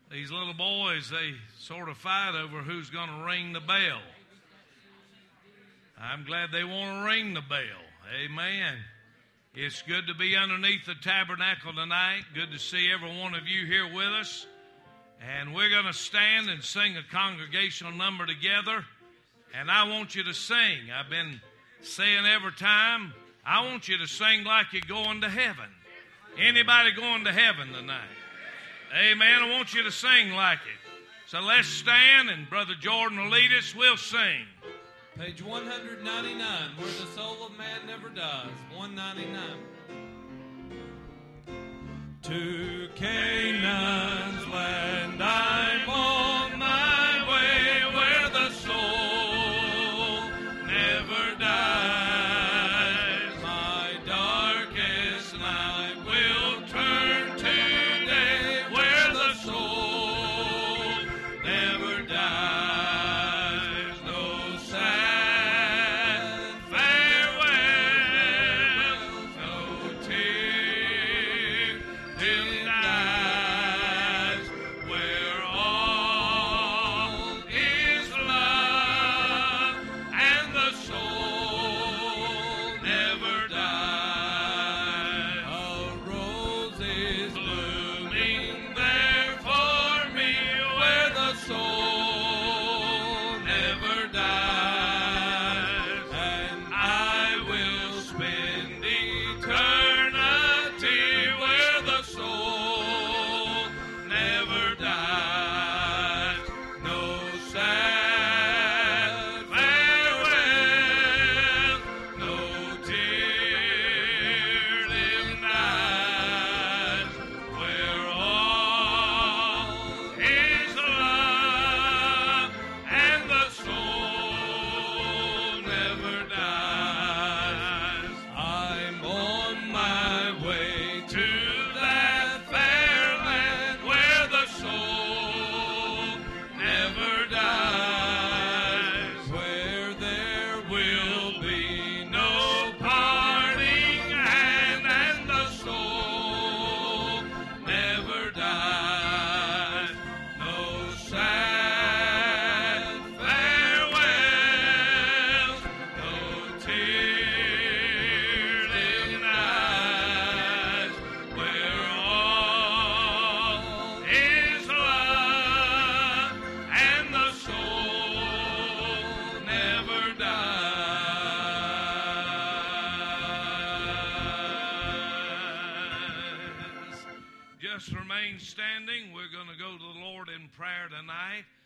These little boys, they sort of fight over who's going to ring the bell. I'm glad they want to ring the bell. Amen. It's good to be underneath the tabernacle tonight. Good to see every one of you here with us. And we're going to stand and sing a congregational number together. And I want you to sing. I've been saying every time, I want you to sing like you're going to heaven. Anybody going to heaven tonight? Amen. I want you to sing like it. So let's stand, and Brother Jordan will lead us. We'll sing. Page 199, Where the Soul of Man Never Dies. 199. To Canaan's land I'm on my way, where the soul never dies. My darkest night will turn to day, where the soul never dies. No sad farewell, no tear dim eyes, where all is love and the soul never dies. A rose is blooming there for me, where the soul never dies, and I will spend eternity where the soul never dies. No sad farewell, no tear dim eyes, where all is love and the soul never dies. I'm on my way to that fair land where the soul never dies, where there will be no parting hand and the soul never dies. No sad farewell, no tear dim eyes, where all is love and the soul never dies. Just remain standing. We're going to go to the Lord in prayer tonight.